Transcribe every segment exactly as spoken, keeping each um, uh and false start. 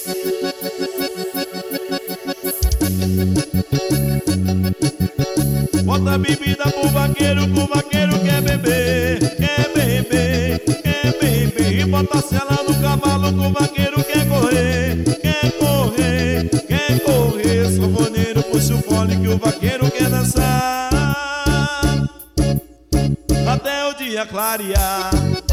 Bota bebida pro vaqueiro, que o vaqueiro quer beber, quer beber, quer beber. E bota sela no cavalo, que o vaqueiro quer correr, quer correr, quer correr. Sanfoneiro puxa o fole, que o vaqueiro quer dançar até o dia clarear.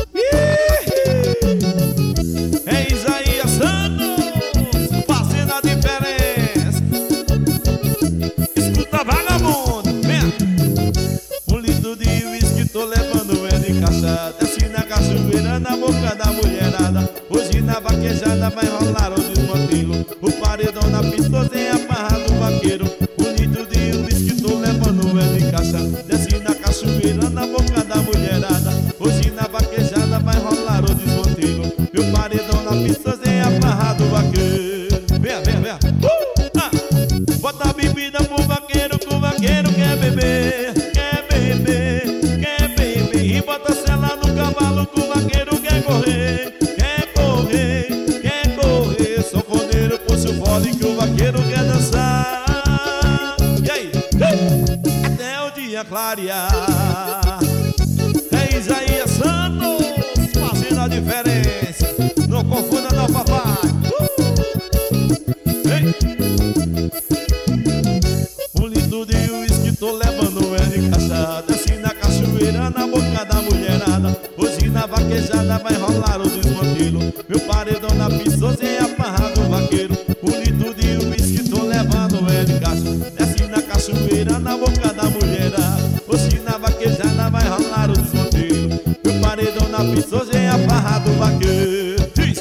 É Isaías Santos fazendo a diferença. Escuta, vagabundo, vem. Um litro de uísque tô levando ele de cachaça. Desce na cachoeira, na boca da mulherada. Hoje na vaquejada vai rolar o desmantelo. O paredão na pistozinha, a barra do vaqueiro. Um litro de uísque tô levando ele de cachaça. Desce na cachoeira, na boca da mulherada. Hoje na vaquejada vai rolar o desmantelo. Meu paredão na pistozinha, a barra do vaqueiro. Vem, vem, vem. Uh! Ah! Bota a bebida pro vaqueiro, que o vaqueiro quer beber, quer beber, quer beber. E bota sela no cavalo, que o vaqueiro quer correr, quer correr, quer correr. Sanfoneiro puxa o fole, que o vaqueiro quer dançar. E aí? Ei! Até o dia clarear. É Isaías Santos fazendo a diferença. Não confunda não, papai. uh! Ei! Um litro de uísque tô levando é de cachaça. Desce na cachoeira, na boca da mulherada. Hoje na vaquejada vai rolar o desmantelo. Meu paredão na pistozinha, a barra do vaqueiro. Um litro de uísque tô levando é de cachaça. Desce na cachoeira, na boca da mulherada. Hoje na vaquejada vai rolar o desmantelo. Meu paredão na pistozinha, a barra do vaqueiro. Diz!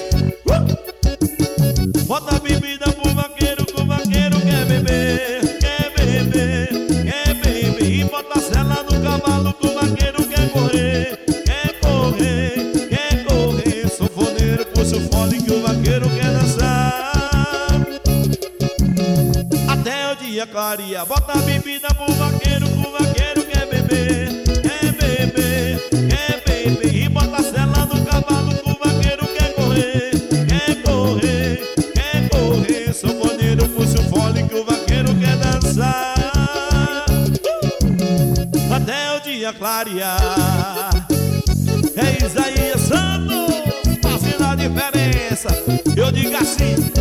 Uh! Bota a bebida pro vaqueiro, que o vaqueiro quer beber, quer beber, quer beber. E bota a sela no cavalo, que o vaqueiro quer correr, quer correr, quer correr. Sanfoneiro puxa o fole, que o vaqueiro quer dançar até o dia clarear. Bota a bebida pro vaqueiro, que o vaqueiro quer beber, quer beber, quer beber. E bota a sela no cavalo, que o vaqueiro quer correr, quer correr, quer correr. Sanfoneiro puxa o fole, que o vaqueiro quer dançar uh! até o dia clarear. É Isaías Santos fazendo a diferença. Eu digo assim.